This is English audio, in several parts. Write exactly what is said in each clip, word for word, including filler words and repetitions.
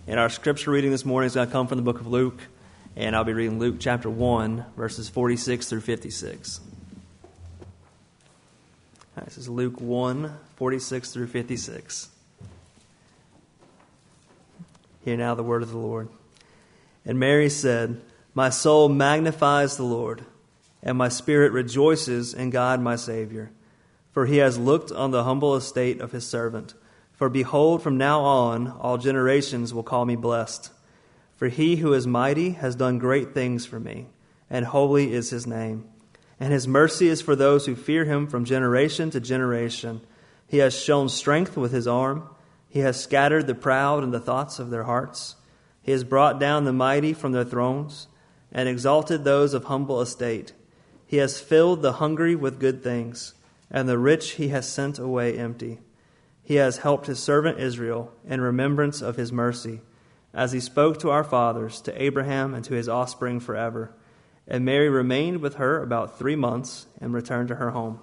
And our scripture reading this morning is going to come from the book of Luke, and I'll be reading Luke chapter one, verses forty-six through fifty-six. All right, this is Luke one, forty-six through fifty-six. Hear now the word of the Lord. And Mary said, "My soul magnifies the Lord, and my spirit rejoices in God my Savior. For he has looked on the humble estate of his servant. For behold, from now on all generations will call me blessed. For he who is mighty has done great things for me, and holy is his name. And his mercy is for those who fear him from generation to generation. He has shown strength with his arm. He has scattered the proud in the thoughts of their hearts. He has brought down the mighty from their thrones, and exalted those of humble estate. He has filled the hungry with good things, and the rich he has sent away empty. He has helped his servant Israel in remembrance of his mercy, as he spoke to our fathers, to Abraham, and to his offspring forever." And Mary remained with her about three months and returned to her home.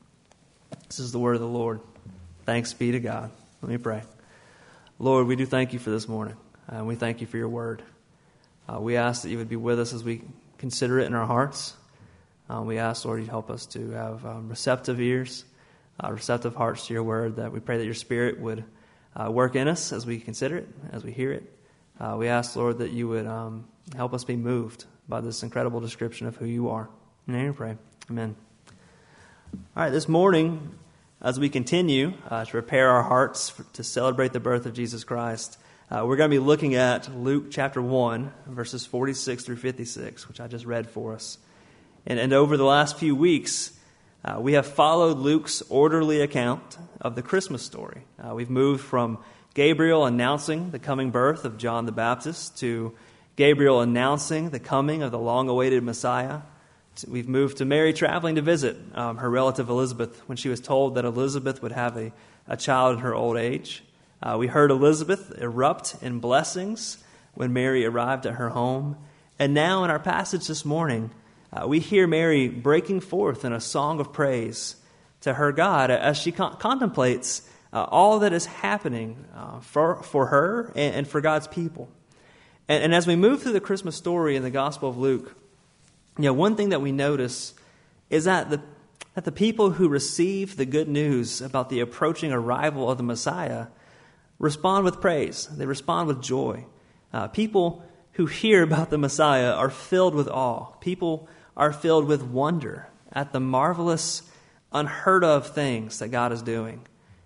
This is the word of the Lord. Thanks be to God. Let me pray. Lord, we do thank you for this morning, and we thank you for your word. Uh, we ask that you would be with us as we consider it in our hearts. Uh, we ask, Lord, you'd help us to have um, receptive ears, uh, receptive hearts to your word, that we pray that your Spirit would uh, work in us as we consider it, as we hear it. Uh, we ask, Lord, that you would um, help us be moved by this incredible description of who you are. In your name we pray. Amen. All right, this morning, as we continue uh, to prepare our hearts for, to celebrate the birth of Jesus Christ, uh, we're going to be looking at Luke chapter one, verses forty-six through fifty-six, which I just read for us. And, and over the last few weeks, uh, we have followed Luke's orderly account of the Christmas story. Uh, we've moved from Gabriel announcing the coming birth of John the Baptist to Gabriel announcing the coming of the long-awaited Messiah. We've moved to Mary traveling to visit um, her relative Elizabeth when she was told that Elizabeth would have a, a child in her old age. Uh, we heard Elizabeth erupt in blessings when Mary arrived at her home. And now in our passage this morning, uh, we hear Mary breaking forth in a song of praise to her God as she con- contemplates uh, all that is happening uh, for, for her and, and for God's people. And, and as we move through the Christmas story in the Gospel of Luke, you know, one thing that we notice is that the that the people who receive the good news about the approaching arrival of the Messiah respond with praise. They respond with joy. Uh, people who hear about the Messiah are filled with awe. People are filled with wonder at the marvelous, unheard of things that God is doing.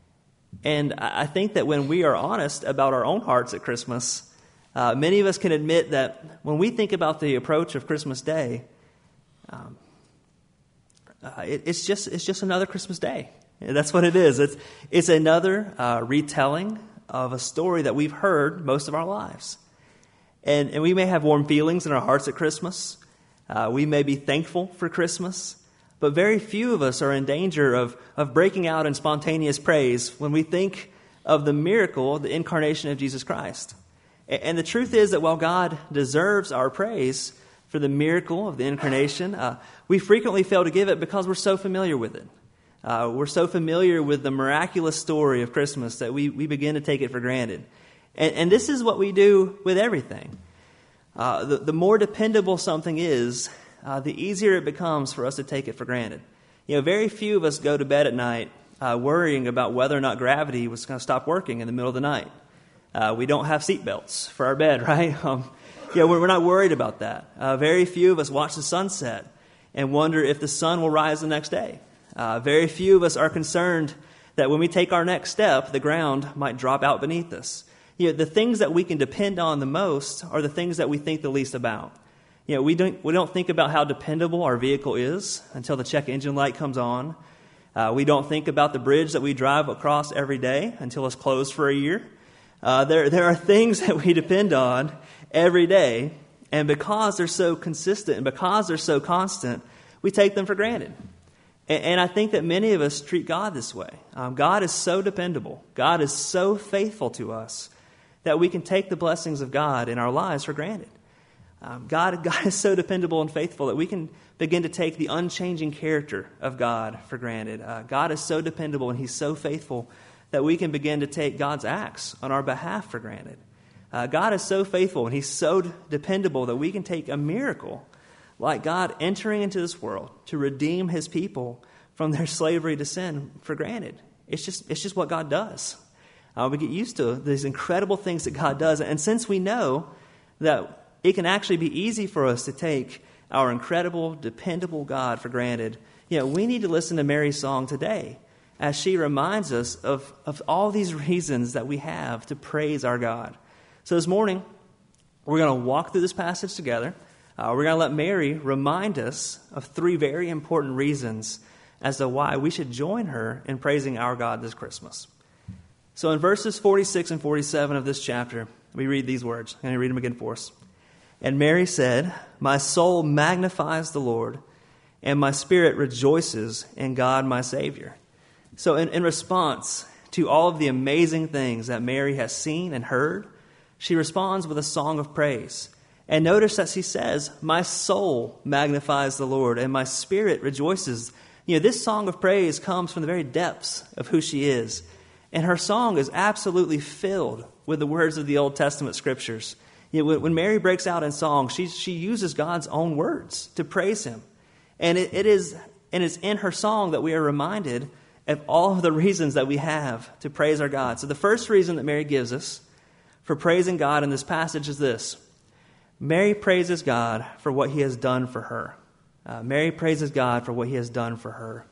And I think that when we are honest about our own hearts at Christmas, uh, many of us can admit that when we think about the approach of Christmas Day, Um, uh, it, it's just it's just another Christmas day. That's what it is. It's it's another uh, retelling of a story that we've heard most of our lives, and and we may have warm feelings in our hearts at Christmas. Uh, we may be thankful for Christmas, but very few of us are in danger of of breaking out in spontaneous praise when we think of the miracle, the incarnation of Jesus Christ. And, and the truth is that while God deserves our praise for the miracle of the incarnation, uh, we frequently fail to give it because we're so familiar with it. Uh, we're so familiar with the miraculous story of Christmas that we, we begin to take it for granted. And, and this is what we do with everything. Uh, the, the more dependable something is, uh, the easier it becomes for us to take it for granted. You know, very few of us go to bed at night uh, worrying about whether or not gravity was going to stop working in the middle of the night. Uh, we don't have seatbelts for our bed, right? Um, Yeah, we're not worried about that. Uh, very few of us watch the sunset and wonder if the sun will rise the next day. Uh, very few of us are concerned that when we take our next step, the ground might drop out beneath us. You know, the things that we can depend on the most are the things that we think the least about. You know, we don't we don't think about how dependable our vehicle is until the check engine light comes on. Uh, we don't think about the bridge that we drive across every day until it's closed for a year. Uh, there there are things that we depend on every day, and because they're so consistent and because they're so constant, we take them for granted. And, and I think that many of us treat God this way. Um, God is so dependable. God is so faithful to us that we can take the blessings of God in our lives for granted. Um, God, God is so dependable and faithful that we can begin to take the unchanging character of God for granted. Uh, God is so dependable and He's so faithful that we can begin to take God's acts on our behalf for granted. Uh, God is so faithful and he's so d- dependable that we can take a miracle like God entering into this world to redeem his people from their slavery to sin for granted. It's just, it's just what God does. Uh, we get used to these incredible things that God does. And since we know that it can actually be easy for us to take our incredible, dependable God for granted, you know, we need to listen to Mary's song today as she reminds us of, of all these reasons that we have to praise our God. So this morning, we're going to walk through this passage together. Uh, we're going to let Mary remind us of three very important reasons as to why we should join her in praising our God this Christmas. So in verses forty-six and forty-seven of this chapter, we read these words. I'm going to read them again for us. And Mary said, "My soul magnifies the Lord, and my spirit rejoices in God my Savior." So in, in response to all of the amazing things that Mary has seen and heard, she responds with a song of praise. And notice that she says, "My soul magnifies the Lord, and my spirit rejoices." You know, this song of praise comes from the very depths of who she is. And her song is absolutely filled with the words of the Old Testament scriptures. You know, when Mary breaks out in song, she, she uses God's own words to praise him. And it, it is and it's in her song that we are reminded of all of the reasons that we have to praise our God. So the first reason that Mary gives us for praising God in this passage is this. Mary praises God for what he has done for her. Uh, Mary praises God for what he has done for her.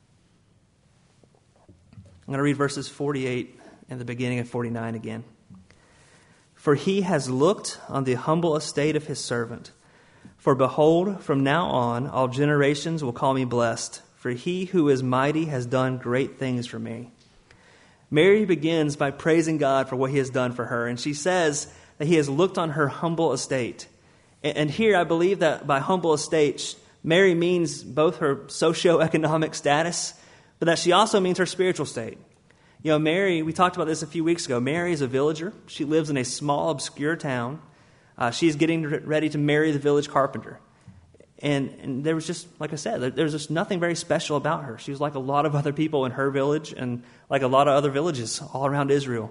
I'm going to read verses forty-eight and the beginning of forty-nine again. "For he has looked on the humble estate of his servant. For behold, from now on all generations will call me blessed, for he who is mighty has done great things for me." Mary begins by praising God for what he has done for her, and she says that he has looked on her humble estate. And here I believe that by humble estate, Mary means both her socioeconomic status, but that she also means her spiritual state. You know, Mary, we talked about this a few weeks ago. Mary is a villager. She lives in a small, obscure town. Uh, she's getting ready to marry the village carpenter. And, and there was just, like I said, there, there was just nothing very special about her. She was like a lot of other people in her village and like a lot of other villages all around Israel.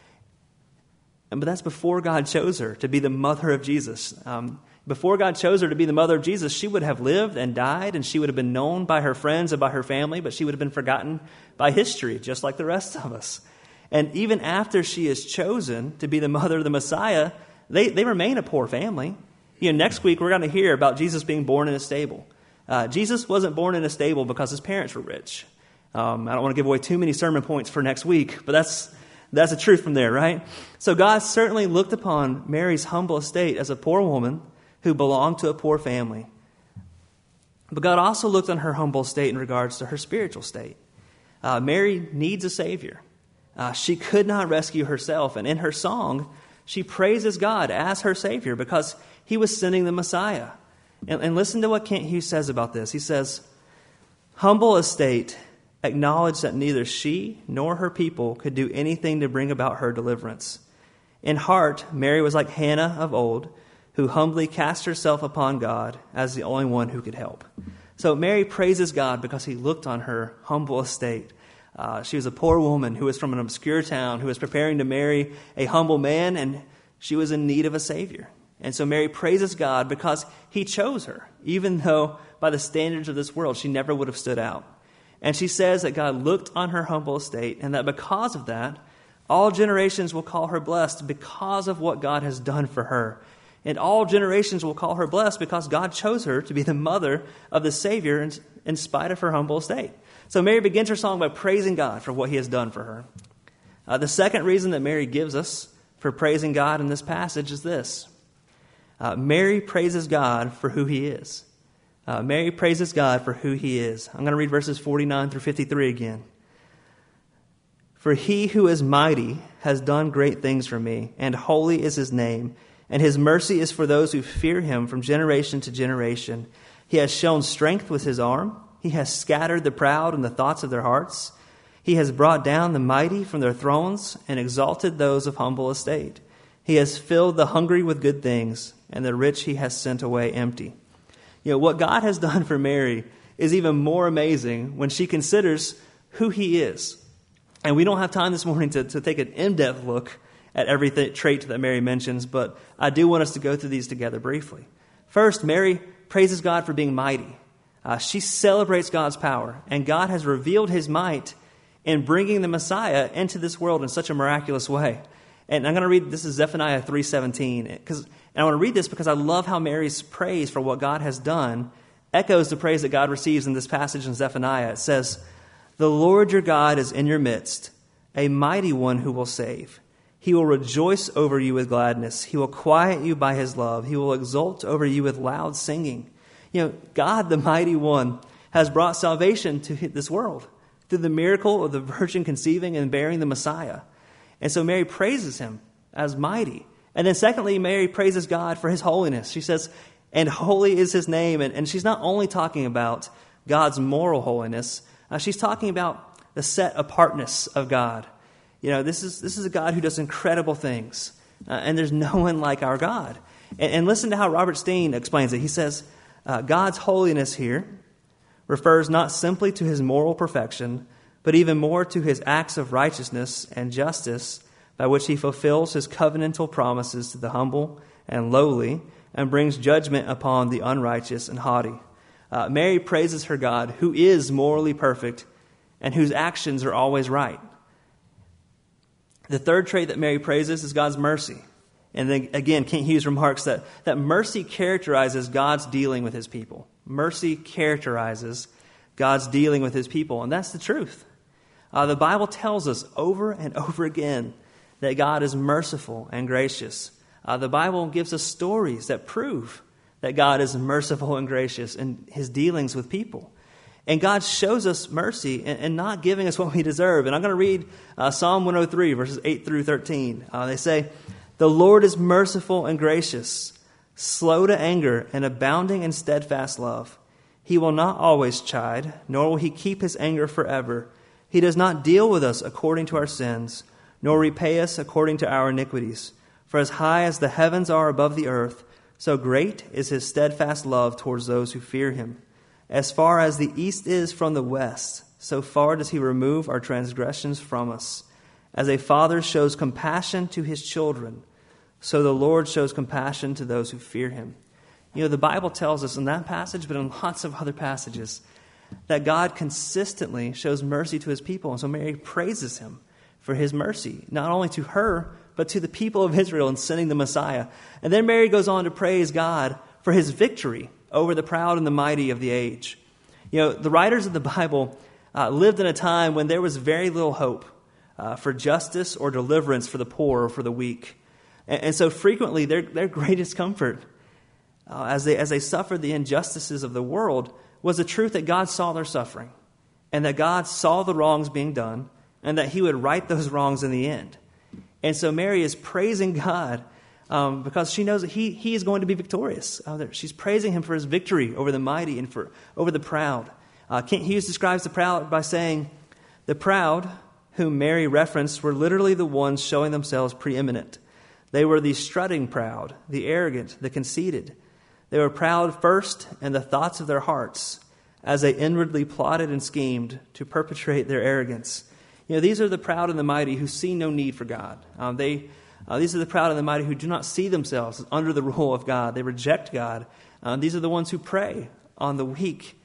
And, but that's before God chose her to be the mother of Jesus. Um, before God chose her to be the mother of Jesus, she would have lived and died, and she would have been known by her friends and by her family, but she would have been forgotten by history, just like the rest of us. And even after she is chosen to be the mother of the Messiah, they, they remain a poor family. You know, next week we're going to hear about Jesus being born in a stable. Uh, Jesus wasn't born in a stable because his parents were rich. Um, I don't want to give away too many sermon points for next week, but that's that's the truth from there, right? So God certainly looked upon Mary's humble estate as a poor woman who belonged to a poor family. But God also looked on her humble state in regards to her spiritual state. Uh, Mary needs a Savior. Uh, she could not rescue herself, and in her song, she praises God as her Savior because he was sending the Messiah. And, and listen to what Kent Hughes says about this. He says, "Humble estate acknowledged that neither she nor her people could do anything to bring about her deliverance. In heart, Mary was like Hannah of old, who humbly cast herself upon God as the only one who could help." So Mary praises God because he looked on her humble estate. Uh, she was a poor woman who was from an obscure town, who was preparing to marry a humble man, and she was in need of a Savior. And so Mary praises God because he chose her, even though by the standards of this world, she never would have stood out. And she says that God looked on her humble estate, and that because of that, all generations will call her blessed because of what God has done for her. And all generations will call her blessed because God chose her to be the mother of the Savior in, in spite of her humble estate. So Mary begins her song by praising God for what he has done for her. Uh, the second reason that Mary gives us for praising God in this passage is this. Uh, Mary praises God for who he is. Uh, Mary praises God for who he is. I'm going to read verses forty-nine through fifty-three again. "For he who is mighty has done great things for me, and holy is his name. And his mercy is for those who fear him from generation to generation. He has shown strength with his arm. He has scattered the proud in the thoughts of their hearts. He has brought down the mighty from their thrones and exalted those of humble estate. He has filled the hungry with good things, and the rich he has sent away empty." You know, what God has done for Mary is even more amazing when she considers who he is. And we don't have time this morning to, to take an in-depth look at every th- trait that Mary mentions, but I do want us to go through these together briefly. First, Mary praises God for being mighty. Uh, she celebrates God's power, and God has revealed his might in bringing the Messiah into this world in such a miraculous way. And I'm going to read, this is Zephaniah three seventeen, because, and I want to read this because I love how Mary's praise for what God has done echoes the praise that God receives in this passage in Zephaniah. It says, "The Lord your God is in your midst, a mighty one who will save. He will rejoice over you with gladness. He will quiet you by his love. He will exult over you with loud singing." You know, God, the mighty one, has brought salvation to this world through the miracle of the virgin conceiving and bearing the Messiah. And so Mary praises him as mighty. And then secondly, Mary praises God for his holiness. She says, "And holy is his name." And, and she's not only talking about God's moral holiness, uh, she's talking about the set apartness of God. You know, this is this is a God who does incredible things. Uh, and there's no one like our God. And, and listen to how Robert Steen explains it. He says, uh, God's holiness here refers not simply to his moral perfection, but even more to his acts of righteousness and justice by which he fulfills his covenantal promises to the humble and lowly and brings judgment upon the unrighteous and haughty. Uh, Mary praises her God, who is morally perfect and whose actions are always right. The third trait that Mary praises is God's mercy. And then again, Kent Hughes remarks that, that mercy characterizes God's dealing with his people. Mercy characterizes God's dealing with his people, and that's the truth. Uh, the Bible tells us over and over again that God is merciful and gracious. Uh, the Bible gives us stories that prove that God is merciful and gracious in his dealings with people. And God shows us mercy and, and not giving us what we deserve. And I'm going to read uh, Psalm one oh three, verses eight through thirteen. Uh, they say, "The Lord is merciful and gracious, slow to anger and abounding in steadfast love. He will not always chide, nor will he keep his anger forever. He does not deal with us according to our sins, nor repay us according to our iniquities. For as high as the heavens are above the earth, so great is his steadfast love towards those who fear him. As far as the east is from the west, so far does he remove our transgressions from us. As a father shows compassion to his children, so the Lord shows compassion to those who fear him." You know, the Bible tells us in that passage, but in lots of other passages, that God consistently shows mercy to his people. And so Mary praises him for his mercy, not only to her, but to the people of Israel in sending the Messiah. And then Mary goes on to praise God for his victory over the proud and the mighty of the age. You know, the writers of the Bible uh, lived in a time when there was very little hope uh, for justice or deliverance for the poor or for the weak. And, and so frequently their, their greatest comfort uh, as they as they suffered the injustices of the world was the truth that God saw their suffering and that God saw the wrongs being done and that he would right those wrongs in the end. And so Mary is praising God um, because she knows that he, he is going to be victorious. Uh, she's praising him for his victory over the mighty and for over the proud. Uh, Kent Hughes describes the proud by saying, "The proud, whom Mary referenced, were literally the ones showing themselves preeminent. They were the strutting proud, the arrogant, the conceited. They were proud first in the thoughts of their hearts, as they inwardly plotted and schemed to perpetrate their arrogance." You know, these are the proud and the mighty who see no need for God. Um, they, uh, these are the proud and the mighty who do not see themselves under the rule of God. They reject God. Um, these are the ones who prey on the weak.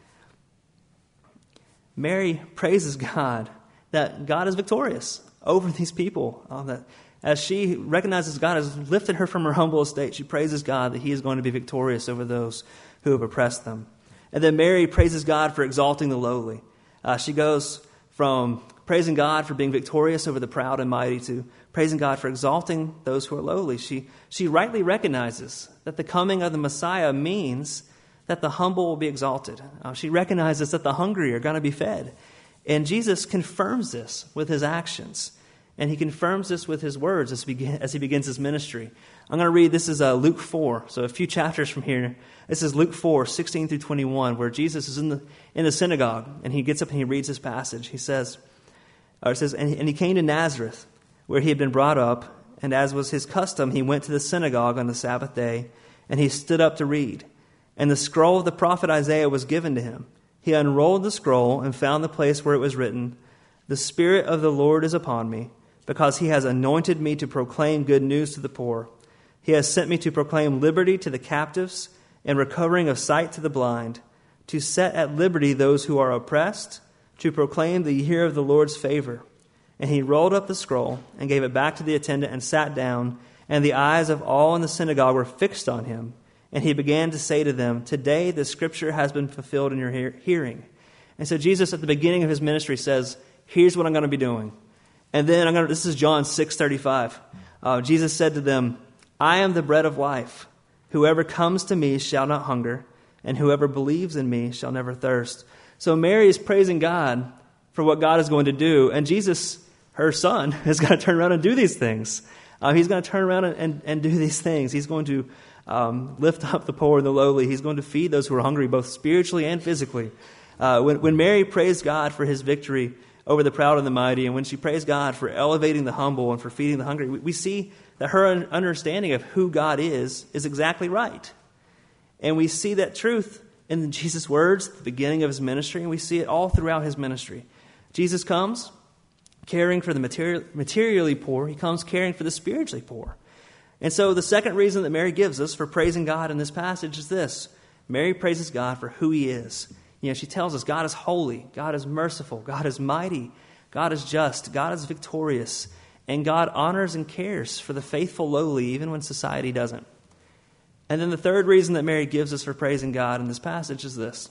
Mary praises God that God is victorious over these people. Um, that as she recognizes God has lifted her from her humble estate, she praises God that he is going to be victorious over those who have oppressed them. And then Mary praises God for exalting the lowly. Uh, she goes from praising God for being victorious over the proud and mighty to praising God for exalting those who are lowly. She, she rightly recognizes that the coming of the Messiah means that the humble will be exalted. Uh, she recognizes that the hungry are going to be fed. And Jesus confirms this with his actions. And he confirms this with his words as, begin, as he begins his ministry. I'm going to read, this is uh, Luke four, so a few chapters from here. This is Luke four, sixteen through twenty-one, where Jesus is in the in the synagogue, and he gets up and he reads this passage. He says, or it says, and he came to Nazareth, where he had been brought up, and as was his custom, he went to the synagogue on the Sabbath day, and he stood up to read. And the scroll of the prophet Isaiah was given to him. He unrolled the scroll and found the place where it was written, "The Spirit of the Lord is upon me, because he has anointed me to proclaim good news to the poor. He has sent me to proclaim liberty to the captives and recovering of sight to the blind, to set at liberty those who are oppressed, to proclaim the year of the Lord's favor." And he rolled up the scroll and gave it back to the attendant and sat down, and the eyes of all in the synagogue were fixed on him. And he began to say to them, "Today the scripture has been fulfilled in your hear- hearing." And so Jesus at the beginning of his ministry says, here's what I'm going to be doing. And then I'm going to, this is John six thirty-five. Uh, Jesus said to them, "I am the bread of life. Whoever comes to me shall not hunger, and whoever believes in me shall never thirst." So Mary is praising God for what God is going to do, and Jesus, her son, is going to turn around and do these things. Uh, he's going to turn around and, and, and do these things. He's going to um, lift up the poor and the lowly. He's going to feed those who are hungry, both spiritually and physically. Uh, when, when Mary praised God for his victory over the proud and the mighty, and when she praised God for elevating the humble and for feeding the hungry, we, we see that her understanding of who God is is exactly right. And we see that truth in Jesus' words at the beginning of his ministry, and we see it all throughout his ministry. Jesus comes caring for the material, materially poor. He comes caring for the spiritually poor. And so the second reason that Mary gives us for praising God in this passage is this. Mary praises God for who he is. You know, she tells us God is holy, God is merciful, God is mighty, God is just, God is victorious, and God honors and cares for the faithful lowly even when society doesn't. And then the third reason that Mary gives us for praising God in this passage is this.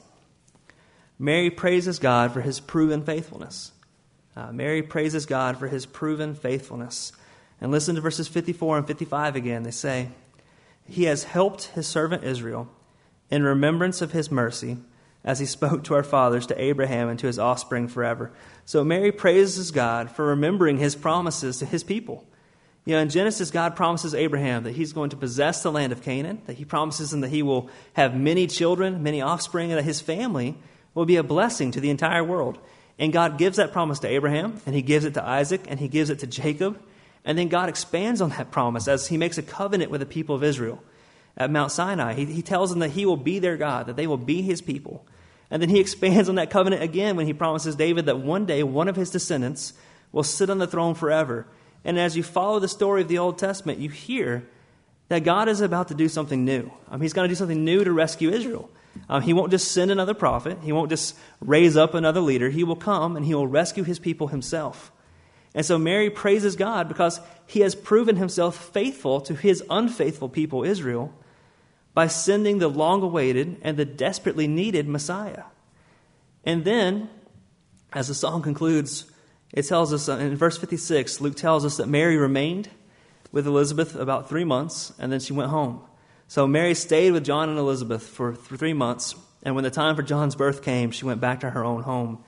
Mary praises God for his proven faithfulness. Uh, Mary praises God for his proven faithfulness. And listen to verses fifty-four and fifty-five again. They say, "He has helped his servant Israel in remembrance of his mercy, as he spoke to our fathers, to Abraham, and to his offspring forever." So Mary praises God for remembering his promises to his people. You know, in Genesis, God promises Abraham that he's going to possess the land of Canaan, that he promises him that he will have many children, many offspring, and that his family will be a blessing to the entire world. And God gives that promise to Abraham, and he gives it to Isaac, and he gives it to Jacob. And then God expands on that promise as he makes a covenant with the people of Israel at Mount Sinai. He, he tells them that he will be their God, that they will be his people. And then he expands on that covenant again when he promises David that one day one of his descendants will sit on the throne forever. And as you follow the story of the Old Testament, you hear that God is about to do something new. Um, he's going to do something new to rescue Israel. Um, he won't just send another prophet. He won't just raise up another leader. He will come and he will rescue his people himself. And so Mary praises God because he has proven himself faithful to his unfaithful people, Israel, by sending the long-awaited and the desperately needed Messiah. And then, as the song concludes, it tells us in verse fifty-six, Luke tells us that Mary remained with Elizabeth about three months, and then she went home. So Mary stayed with John and Elizabeth for three months, and when the time for John's birth came, she went back to her own home.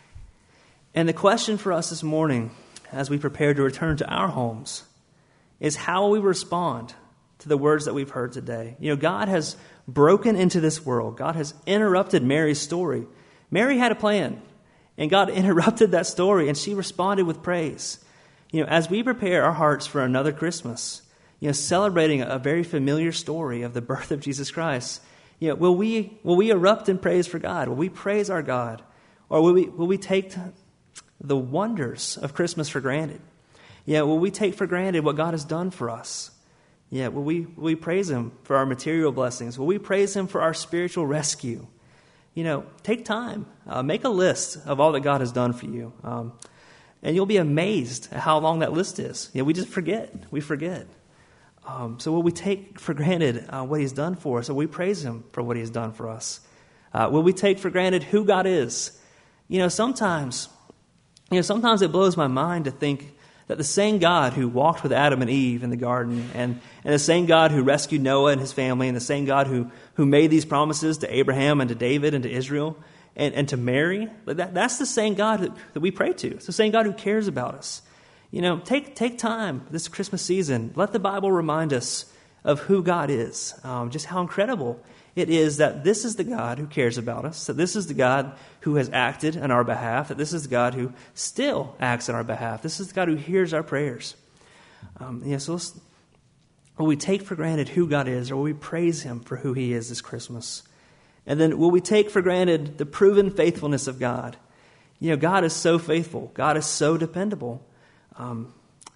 And the question for us this morning, as we prepare to return to our homes, is how will we respond to the words that we've heard today? You know, God has broken into this world. God has interrupted Mary's story. Mary had a plan, and God interrupted that story, and she responded with praise. You know, as we prepare our hearts for another Christmas, you know, celebrating a very familiar story of the birth of Jesus Christ, you know, will we will we erupt in praise for God? Will we praise our God? Or will we will we take the wonders of Christmas for granted? Yeah, will we take for granted what God has done for us? Yeah, will we will we praise him for our material blessings? Will we praise him for our spiritual rescue? You know, take time. Uh, make a list of all that God has done for you. Um, and you'll be amazed at how long that list is. Yeah, we just forget. We forget. Um, so will we take for granted uh, what he's done for us? Or will we praise him for what he's done for us? Uh, will we take for granted who God is? You know, sometimes, you know, sometimes it blows my mind to think that the same God who walked with Adam and Eve in the garden, and, and the same God who rescued Noah and his family, and the same God who, who made these promises to Abraham and to David and to Israel and, and to Mary, that, that's the same God that, that we pray to. It's the same God who cares about us. You know, take take time this Christmas season. Let the Bible remind us of who God is, um, just how incredible it is that this is the God who cares about us, that this is the God who has acted on our behalf, that this is the God who still acts on our behalf. This is the God who hears our prayers. Um, yeah, so let's, will we take for granted who God is, or will we praise him for who he is this Christmas? And then will we take for granted the proven faithfulness of God? You know, God is so faithful. God is so dependable. Um,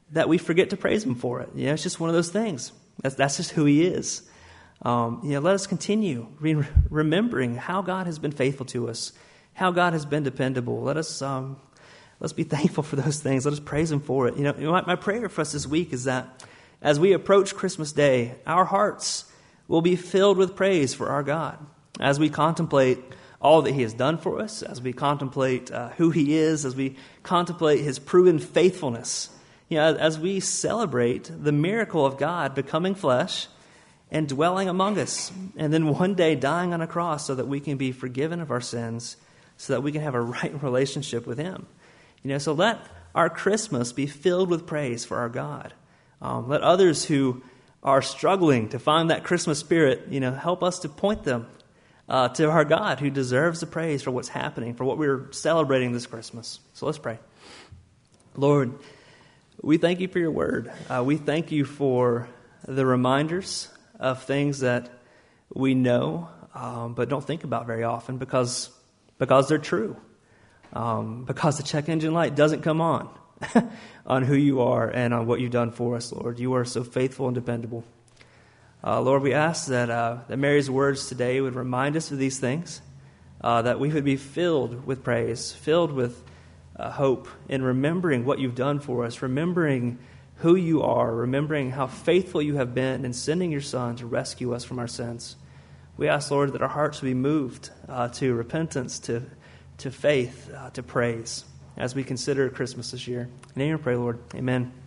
that we forget to praise him for it. You know, it's just one of those things. That's, that's just who he is. Um, you know, let us continue re- remembering how God has been faithful to us, how God has been dependable. Let us um, let's be thankful for those things. Let us praise him for it. You know, my, my prayer for us this week is that as we approach Christmas Day, our hearts will be filled with praise for our God. As we contemplate all that he has done for us, as we contemplate uh, who he is, as we contemplate his proven faithfulness, you know, as we celebrate the miracle of God becoming flesh and dwelling among us, and then one day dying on a cross so that we can be forgiven of our sins, so that we can have a right relationship with him. You know, so let our Christmas be filled with praise for our God. Um, let others who are struggling to find that Christmas spirit, you know, help us to point them uh, to our God who deserves the praise for what's happening, for what we're celebrating this Christmas. So let's pray. Lord, we thank you for your word. Uh, we thank you for the reminders of things that we know um, but don't think about very often because because they're true. Um, because the check engine light doesn't come on on who you are and on what you've done for us, Lord. You are so faithful and dependable. Uh, Lord, we ask that, uh, that Mary's words today would remind us of these things, uh, that we would be filled with praise, filled with uh, hope in remembering what you've done for us, remembering who you are, remembering how faithful you have been in sending your Son to rescue us from our sins. We ask, Lord, that our hearts would be moved uh, to repentance, to to faith, uh, to praise, as we consider Christmas this year. In your name we pray, Lord. Amen.